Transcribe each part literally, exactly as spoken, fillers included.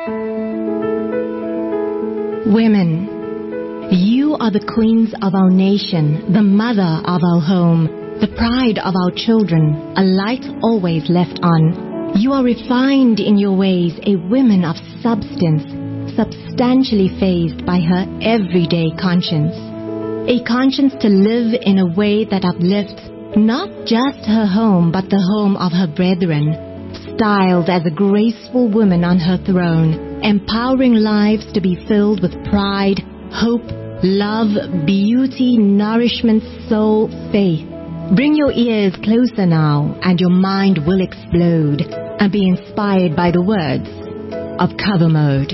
Women, you are the queens of our nation, the mother of our home, the pride of our children, a light always left on. You are refined in your ways, a woman of substance, substantially phased by her everyday conscience. A conscience to live in a way that uplifts not just her home, but the home of her brethren. Styled as a graceful woman on her throne, empowering lives to be filled with pride, hope, love, beauty, nourishment, soul, faith. Bring your ears closer now, and your mind will explode and be inspired by the words of Cover Mode.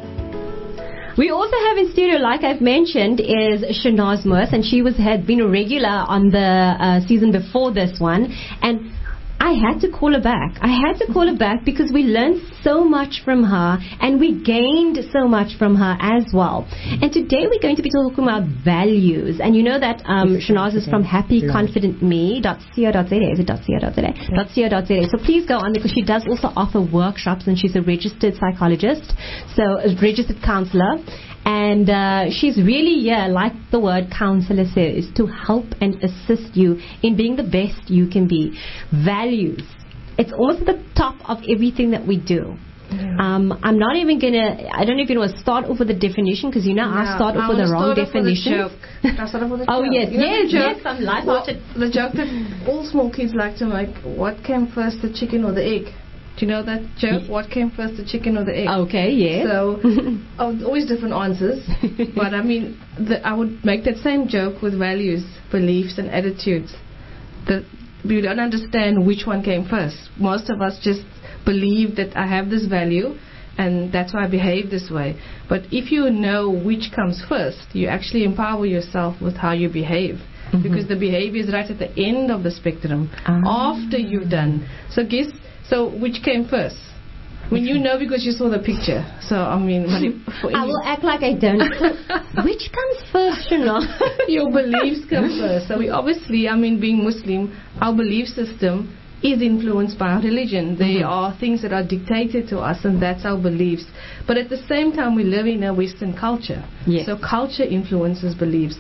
We also have in studio, like I've mentioned, is Shanaz Moos, and she was had been a regular on the uh, season before this one, and I had to call her back. I had to call her back because we learned so much from her and we gained so much from her as well. And today we're going to be talking about values. And you know that um, Shanaz is from happy confident me dot co dot za. Is it .co dot za? .co dot za. So please go on, because she does also offer workshops, and she's a registered psychologist, so a registered counselor. And uh, she's really here, like the word counselor says, to help and assist you in being the best you can be. Values. It's almost at the top of everything that we do. Yeah. Um, I'm not even going to, I don't know if you want to start off with the definition, because you know no, I start off with the wrong definition. I start off with a oh, joke. yes, you know yes, yes, I'm light-hearted. Well, the joke that all small kids like to make, what came first, the chicken or the egg? Do you know that joke? What came first, the chicken or the egg? Okay, yes. So, oh, always different answers. But I mean, the, I would make that same joke with values, beliefs, and attitudes. That we don't understand which one came first. Most of us just believe that I have this value, and that's why I behave this way. But if you know which comes first, you actually empower yourself with how you behave. Mm-hmm. Because the behavior is right at the end of the spectrum, ah. after you've done. So guess. So, which came first? When you know, because you saw the picture. So, I mean, I will act like I don't. So, which comes first, you know? Your beliefs come first. So, we obviously, I mean, being Muslim, our belief system is influenced by our religion. There mm-hmm. are things that are dictated to us, and that's our beliefs. But at the same time, we live in a Western culture. Yes. So culture influences beliefs.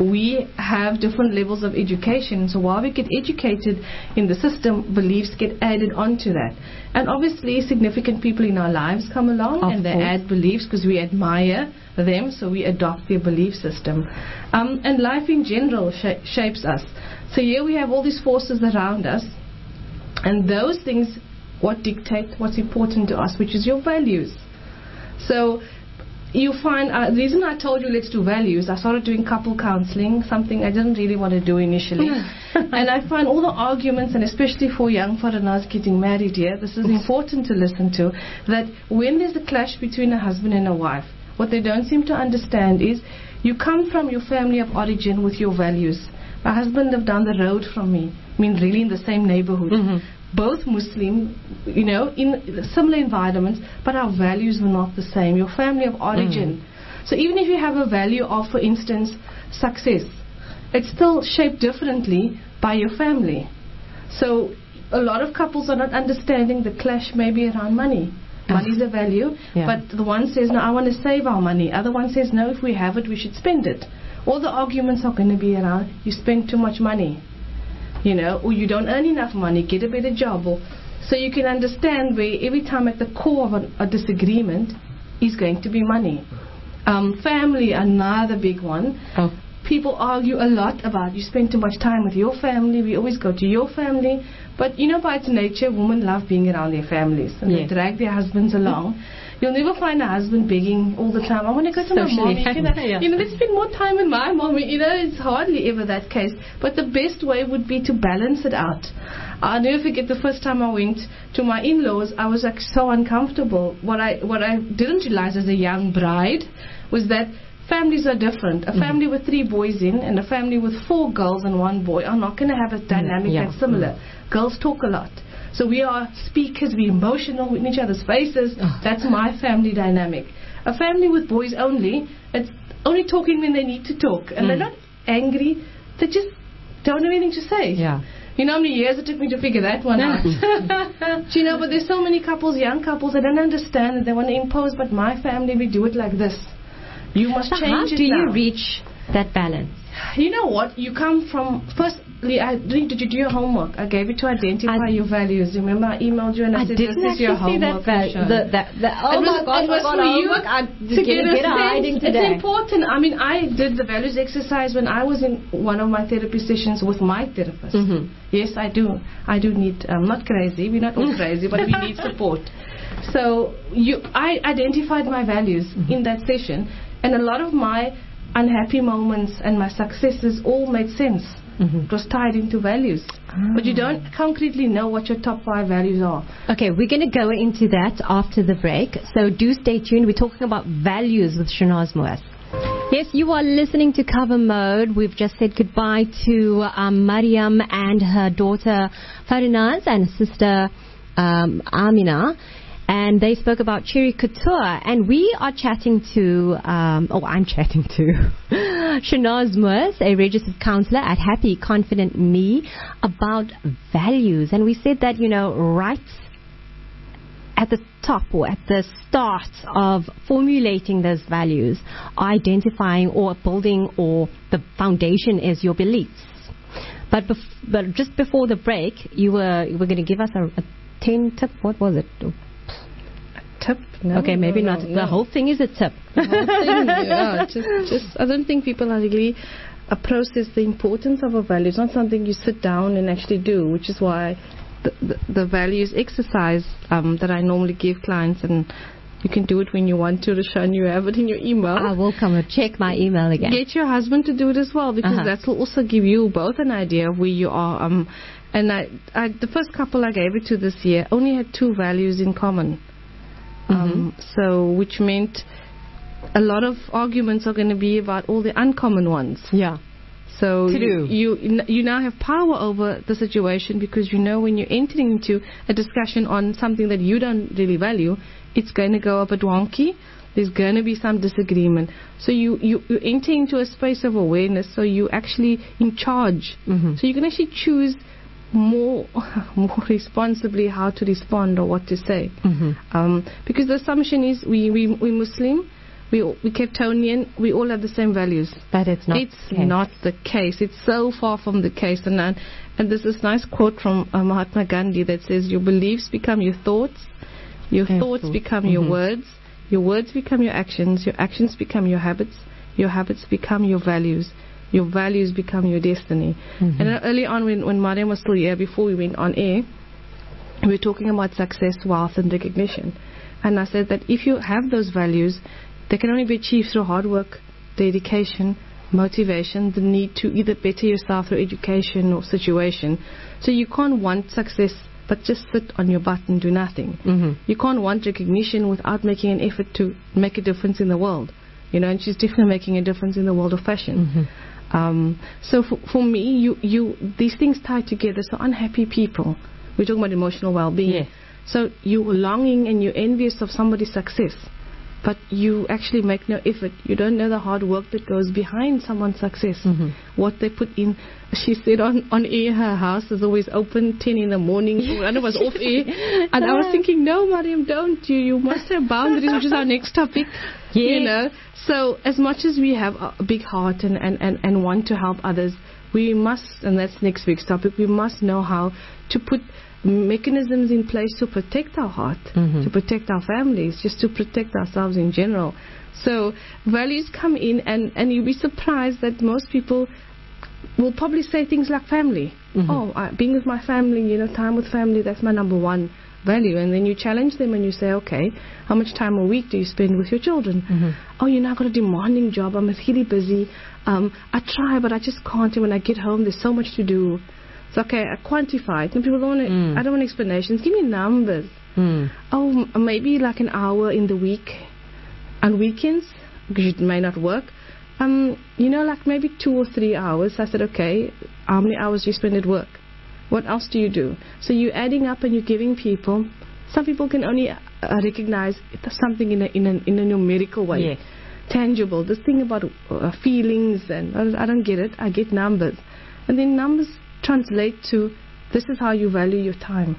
We have different levels of education. So while we get educated in the system, beliefs get added onto that. And obviously, significant people in our lives come along, of and they course. add beliefs because we admire them, so we adopt their belief system. Um, and life in general sh- shapes us. So here we have all these forces around us. And those things, what dictate what's important to us, which is your values. So you find, uh, the reason I told you let's do values, I started doing couple counseling, something I didn't really want to do initially. And I find all the arguments, and especially for young foreigners getting married here, this is important to listen to, that when there's a clash between a husband and a wife, what they don't seem to understand is you come from your family of origin with your values. My husband lived down the road from me, I mean really in the same neighborhood. Mm-hmm. Both Muslim, you know, in similar environments, but our values were not the same. Your family of origin. Mm. So even if you have a value of, for instance, success, it's still shaped differently by your family. So a lot of couples are not understanding the clash maybe around money. Money is a value, yeah. but the one says, no, I want to save our money. Other one says, no, if we have it, we should spend it. All the arguments are going to be around, you spend too much money, you know, or you don't earn enough money, get a better job. Or, so you can understand where every time at the core of a, a disagreement is going to be money. Um, family, another big one. Oh. People argue a lot about you spend too much time with your family, we always go to your family. But, you know, by its nature, women love being around their families. And yes. they drag their husbands along. You'll never find a husband begging all the time, I want to go to my mommy. You know, yeah. you know, let's spend more time with my mommy. You know, it's hardly ever that case. But the best way would be to balance it out. I'll never forget the first time I went to my in-laws, I was like so uncomfortable. What I, what I didn't realize as a young bride was that families are different. A family mm. with three boys in and a family with four girls and one boy are not going to have a dynamic yeah. that's similar. Mm. Girls talk a lot. So we are speakers, we're emotional in each other's faces. Oh. That's my family dynamic. A family with boys only, it's only talking when they need to talk. And mm. they're not angry, they just don't have anything to say. Yeah. You know how many years it took me to figure that one out? Do you know, but there's so many couples, young couples, that don't understand that they want to impose, but my family, we do it like this. You must So change how it do you now. reach that balance? You know what? You come from, firstly, I, did you do your homework? I gave you to identify I- your values. Remember, I emailed you and I, I said, didn't this is your actually see that. homework. Val- Michelle. the, that, that, oh It my was- God, it was I got for you homework. I'm to just get gonna a get a hiding sense. today. It's important. I mean, I did the values exercise when I was in one of my therapy sessions with my therapist. Mhm. Yes, I do. I do need. I'm not crazy. We're not all crazy, but we need support. So you, I identified my values Mm-hmm. in that session, and a lot of my unhappy moments and my successes all made sense. Mhm. It was tied into values, but you don't concretely know what your top five values are. Okay, we're going to go into that after the break. So do stay tuned. We're talking about values with Shanaz Moaz. Yes, you are listening to Cover Mode. We've just said goodbye to um, Mariam and her daughter Farinaz and sister um, Amina. And they spoke about Cherry Couture. And we are chatting to, um, oh, I'm chatting to Shanaz Moaz, a registered counselor at Happy Confident Me, about values. And we said that, you know, right at the top or at the start of formulating those values, identifying or building, or the foundation is your beliefs. But bef- but just before the break, you were you were going to give us a, a ten tip. What was it? Tip? No, okay, maybe no, not. no, The no. whole thing is a tip. The whole thing, yeah, just, just, I don't think people are really uh, process the importance of a value. It's not something you sit down and actually do, which is why the, the, the values exercise um, that I normally give clients, and you can do it when you want to, Rashan, you have it in your email. I will come and check my email again. Get your husband to do it as well, because Uh-huh. that will also give you both an idea of where you are. Um, and I, I, the first couple I gave it to this year only had two values in common. Um, so, which meant a lot of arguments are going to be about all the uncommon ones. Yeah. So To do. you, you you now have power over the situation, because you know when you're entering into a discussion on something that you don't really value, it's going to go a bit wonky. There's going to be some disagreement. So you, you, you enter into a space of awareness, so you're actually in charge. Mhm. So you can actually choose more more responsibly how to respond or what to say. Mhm. Um, because the assumption is we, we, we Muslim, we, we Capetonian, we all have the same values. But it's not. It's the case. not the case. It's so far from the case. And and, and there's this nice quote from uh, Mahatma Gandhi that says, your beliefs become your thoughts, your Your thoughts thoughts. become your Mhm. words, your words become your actions, your actions become your habits, your habits become your values, your values become your destiny. Mhm. And uh, early on when, when Mariam was still here, before we went on air, we were talking about success, wealth and recognition. And I said that if you have those values, they can only be achieved through hard work, dedication, motivation, the need to either better yourself through education or situation. So you can't want success but just sit on your butt and do nothing. Mhm. You can't want recognition without making an effort to make a difference in the world. You know, and she's definitely making a difference in the world of fashion. Mhm. Um, so for, for me, you, you these things tie together. So unhappy people, we're talking about emotional well-being. Yes. So you're longing and you're envious of somebody's success, but you actually make no effort. You don't know the hard work that goes behind someone's success, Mhm. what they put in. She said on, on air her house is always open ten in the morning. And it was off air. And I was thinking, no, Mariam, don't. You, you must have boundaries, which is our next topic. You Yes. know, so as much as we have a big heart and, and, and, and want to help others, we must, and that's next week's topic, we must know how to put mechanisms in place to protect our heart, Mhm. to protect our families, just to protect ourselves in general. So values come in, and, and you'll be surprised that most people will probably say things like family. Mhm. Oh, I, being with my family, you know, time with family, that's my number one value. And then you challenge them and you say, okay, how much time a week do you spend with your children? Mhm. Oh, you know, I've got a demanding job. I'm really busy. Um, I try, but I just can't. And when I get home, there's so much to do. It's okay, I quantify it. And people don't want to, Mm. I don't want explanations. Give me numbers. Mm. Oh, m- maybe like an hour in the week. On weekends, because it may not work. Um, you know, like maybe two or three hours. I said, okay, how many hours do you spend at work? What else do you do? So you're adding up and you're giving people. Some people can only uh, recognize something in a, in, a, in a numerical way. Yes. Tangible. This thing about uh, feelings, and I I don't get it. I get numbers. And then numbers translate to This is how you value your time.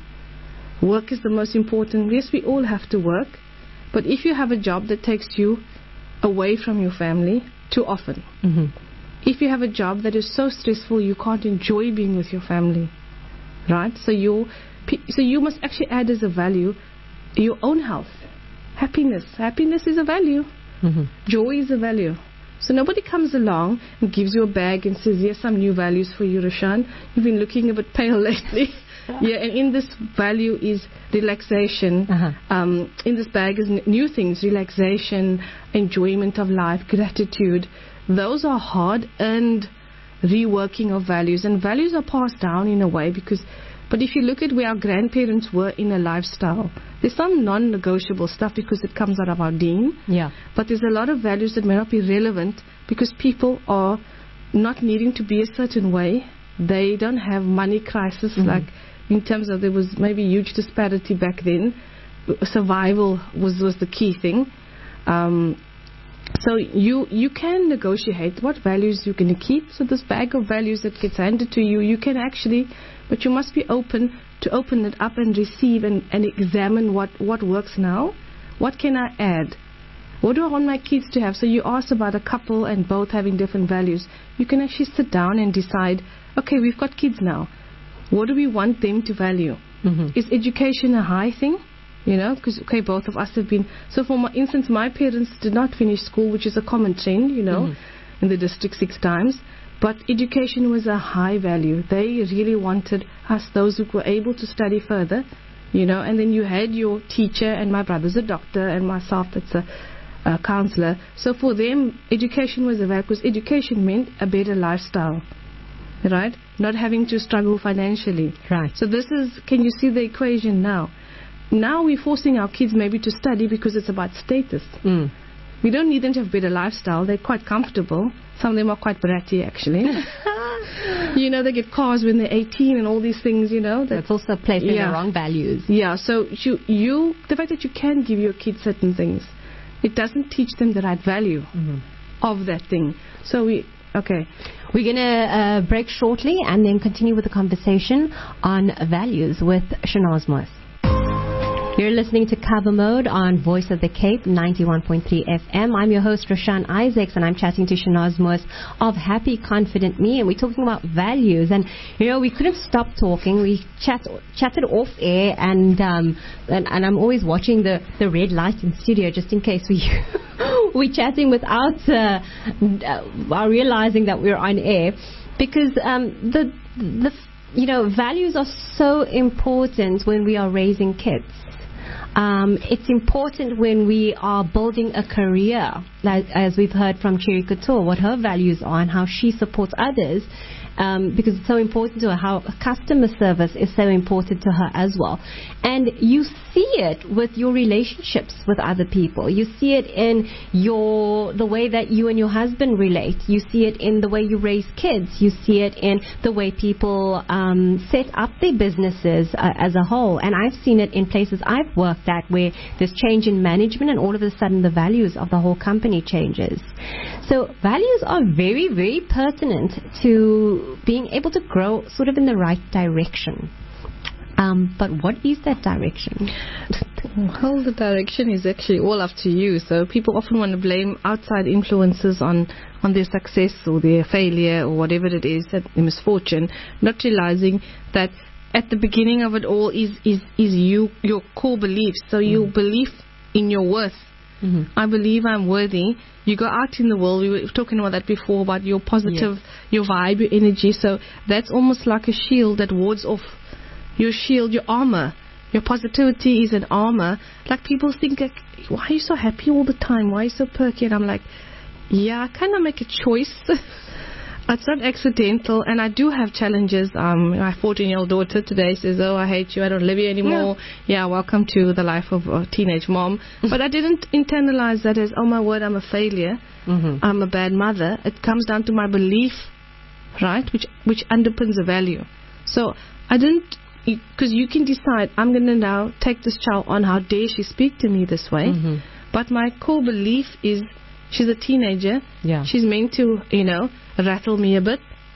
Work is the most important. Yes, we all have to work, but if you have a job that takes you away from your family too often, Mm-hmm. if you have a job that is so stressful you can't enjoy being with your family, right? So you, so you must actually add as a value your own health, happiness. Happiness is a value. Mm-hmm. Joy is a value. So nobody comes along and gives you a bag and says, here's some new values for you, Roshan. You've been looking a bit pale lately. Yeah, and in this value is relaxation. Uh-huh. Um, in this bag is n- new things, relaxation, enjoyment of life, gratitude. Those are hard-earned reworking of values. And values are passed down in a way because, but if you look at where our grandparents were in a lifestyle, there's some non-negotiable stuff because it comes out of our deen. Yeah. But there's a lot of values that may not be relevant because people are not needing to be a certain way. They don't have money crisis, Mm-hmm. like in terms of there was maybe huge disparity back then. Survival was, was the key thing. Um, so you you can negotiate what values you're going to keep. So this bag of values that gets handed to you, you can actually, but you must be open to open it up and receive and, and examine what, what works now. What can I add? What do I want my kids to have? So you asked about a couple and both having different values. You can actually sit down and decide, okay, we've got kids now. What do we want them to value? Mm-hmm. Is education a high thing? You know, because, okay, both of us have been... So for my, instance, my parents did not finish school, which is a common trend, you know, mm-hmm. in the district six times. But education was a high value. They really wanted us, those who were able to study further, you know, and then you had your teacher, and my brother's a doctor, and myself that's a, a counselor. So for them, education was a value, because education meant a better lifestyle, right? Not having to struggle financially. Right. So this is, can you see the equation now? Now we're forcing our kids maybe to study because it's about status. Mm. We don't need them to have a better lifestyle. They're quite comfortable. Some of them are quite bratty, actually. You know, they get cars when they're eighteen and all these things, you know. That's also placing yeah. the wrong values. Yeah, so you, you, the fact that you can give your kids certain things, it doesn't teach them the right value Mm-hmm. of that thing. So we, okay. We're going to uh, break shortly and then continue with the conversation on values with Shanaz Moss. You're listening to Cover Mode on Voice of the Cape, ninety-one point three F M. I'm your host, Roshan Isaacs, and I'm chatting to Shanaz Moss of Happy Confident Me, and we're talking about values. And, you know, we couldn't stop talking. We chat, chatted off air, and, um, and and I'm always watching the, the red light in studio just in case we we're chatting without uh, uh, realizing that we're on air, because um, the the you know values are so important when we are raising kids. Um, it's important when we are building a career, like, as we've heard from Cherry Couture, what her values are and how she supports others, um, because it's so important to her, how customer service is so important to her as well. And you see it with your relationships with other people. You see it in your the way that you and your husband relate. You see it in the way you raise kids. You see it in the way people um, set up their businesses uh, as a whole. And I've seen it in places I've worked at where there's change in management and all of a sudden the values of the whole company changes. So values are very, very pertinent to being able to grow sort of in the right direction. Um, but what is that direction? Well, the direction is actually all up to you. So people often want to blame outside influences on, on their success or their failure or whatever it is, their misfortune, not realizing that at the beginning of it all is, is, is you, your core beliefs. So mm. your belief in your worth. Mm-hmm. I believe I'm worthy. You go out in the world, we were talking about that before, about your positive, yes. your vibe, your energy. So that's almost like a shield that wards off your shield, your armor. Your positivity is an armor. Like people think, like, why are you so happy all the time? Why are you so perky? And I'm like, yeah, I kind of make a choice. It's not accidental, and I do have challenges. Um, my fourteen-year-old daughter today says, oh, I hate you, I don't love you anymore. Yeah, yeah welcome to the life of a teenage mom. But I didn't internalize that as, oh, my word, I'm a failure. Mm-hmm. I'm a bad mother. It comes down to my belief, right, which which underpins a value. So I didn't, because you can decide, I'm going to now take this child on, how dare she speak to me this way. Mm-hmm. But my core belief is, she's a teenager. Yeah. She's meant to, you know, rattle me a bit.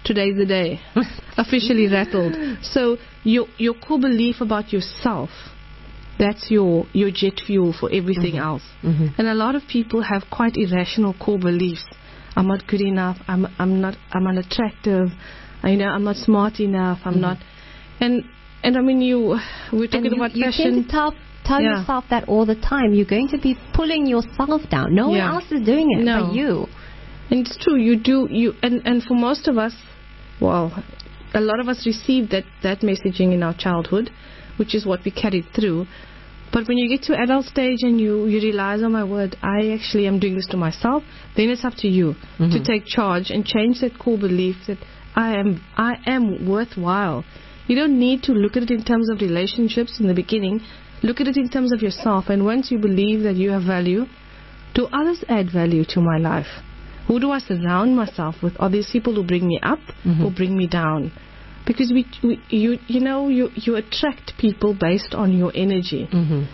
today's the day. Officially rattled. So your your core belief about yourself, that's your, your jet fuel for everything mm-hmm. else. Mm-hmm. And a lot of people have quite irrational core beliefs. I'm not good enough. I'm I'm not I'm unattractive. You know, I'm not smart enough. I'm mm-hmm. not. And and I mean, you we're talking you, about you fashion. You tell tell yeah. yourself that all the time. You're going to be pulling yourself down. No yeah. one else is doing it no. but you. And it's true. You do you and and for most of us, well, a lot of us received that that messaging in our childhood, which is what we carried through. But when you get to adult stage and you, you realize, oh my word, I actually am doing this to myself, then it's up to you mm-hmm. to take charge and change that core belief that I am I am worthwhile. You don't need to look at it in terms of relationships in the beginning. Look at it in terms of yourself. And once you believe that you have value, do others add value to my life? Who do I surround myself with? Are these people who bring me up mm-hmm. or bring me down? Because we, we, you, you know, you, you attract people based on your energy. Mm-hmm.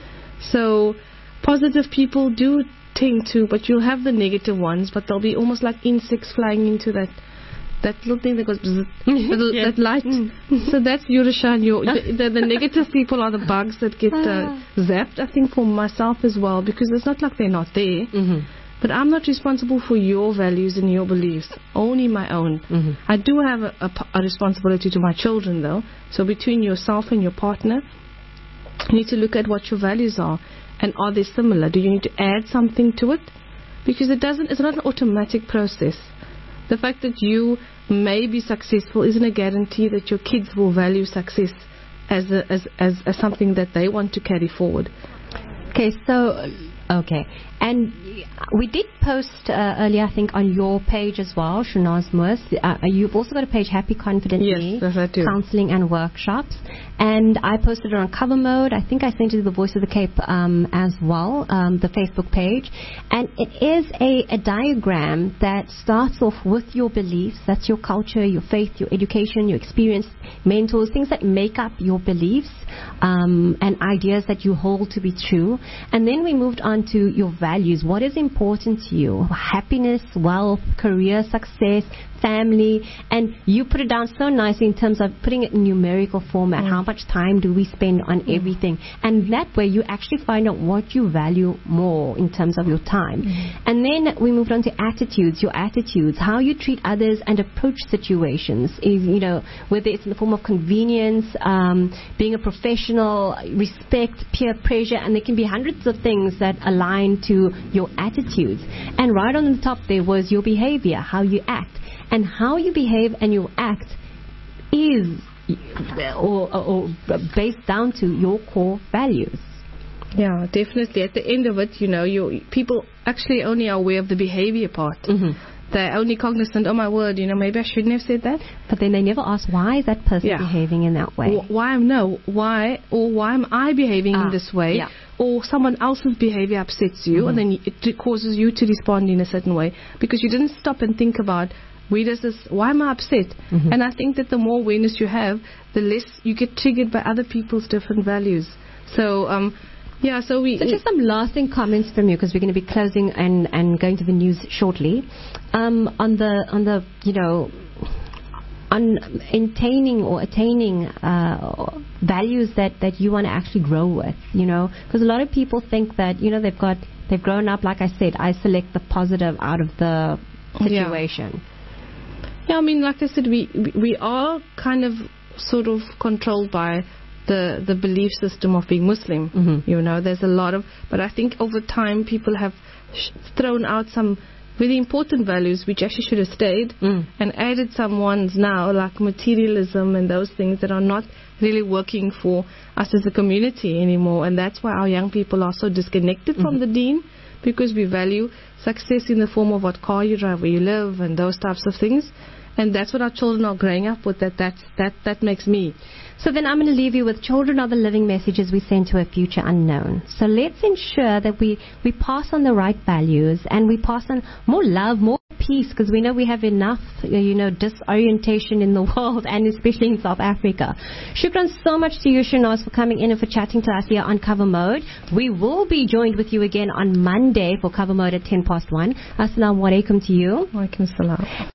So positive people do tend to, but you'll have the negative ones, but they'll be almost like insects flying into that that little thing that goes bzz, that, yes. that light. Mm. So that's Yurushan. Your, the, the, the negative people are the bugs that get uh, zapped. I think for myself as well, because it's not like they're not there. Mm-hmm. But I'm not responsible for your values and your beliefs, only my own. Mm-hmm. I do have a, a, a responsibility to my children, though. So between yourself and your partner, you need to look at what your values are. And are they similar? Do you need to add something to it? Because it doesn't, it's not an automatic process. The fact that you may be successful isn't a guarantee that your kids will value success as, a, as, as, as something that they want to carry forward. Okay, so... Okay, and we did post uh, earlier, I think, on your page as well, Shanaz Moors. Uh, you've also got a page, Happy Confident Me, yes, I do. Counseling and Workshops. And I posted it on Cover Mode. I think I sent it to the Voice of the Cape um, as well, um, the Facebook page. And it is a, a diagram that starts off with your beliefs. That's your culture, your faith, your education, your experience, mentors, things that make up your beliefs um, and ideas that you hold to be true. And then we moved on to your values. What is important to you? Happiness, wealth, career success, family. And you put it down so nicely in terms of putting it in numerical format. Mm. How much time do we spend on mm. everything? And that way you actually find out what you value more in terms of your time. Mm. And then we moved on to attitudes, your attitudes, how you treat others and approach situations. Is, you know, whether it's in the form of convenience, um, being a professional, respect, peer pressure, and there can be hundreds of things that align to your attitudes. And right on the top there was your behavior, how you act. And how you behave and you act is or, or based down to your core values. Yeah, definitely. At the end of it, you know, you people actually only are aware of the behavior part. Mm-hmm. They're only cognizant, oh my word, you know, maybe I shouldn't have said that. But then they never ask, why is that person yeah. behaving in that way? Why, no, why, or why am I behaving ah, in this way? Yeah. Or someone else's behavior upsets you, mm-hmm. and then it causes you to respond in a certain way. Because you didn't stop and think about, where does this, why am I upset? Mm-hmm. And I think that the more awareness you have, the less you get triggered by other people's different values. So, um, yeah, so we... So just some lasting comments from you, because we're going to be closing and, and going to the news shortly. Um, on the, on the, you know, on attaining or attaining uh, values that, that you want to actually grow with, you know. Because a lot of people think that, you know, they've got, they've grown up, like I said, I select the positive out of the situation. Yeah. Yeah, I mean, like I said, we we are kind of sort of controlled by the the belief system of being Muslim. Mm-hmm. You know, there's a lot of, but I think over time people have sh- thrown out some really important values which actually should have stayed mm. and added some ones now, like materialism and those things that are not really working for us as a community anymore. And that's why our young people are so disconnected mm-hmm. from the deen, because we value success in the form of what car you drive, where you live, and those types of things. And that's what our children are growing up with. That that's, that that makes me. So then I'm going to leave you with children are the living messages we send to a future unknown. So let's ensure that we, we pass on the right values and we pass on more love, more peace, because we know we have enough, you know, disorientation in the world and especially in South Africa. Shukran so much to you, Shanaz, for coming in and for chatting to us here on Cover Mode. We will be joined with you again on Monday for Cover Mode at ten past one. Assalamu alaikum to you. Wa alaikum salam.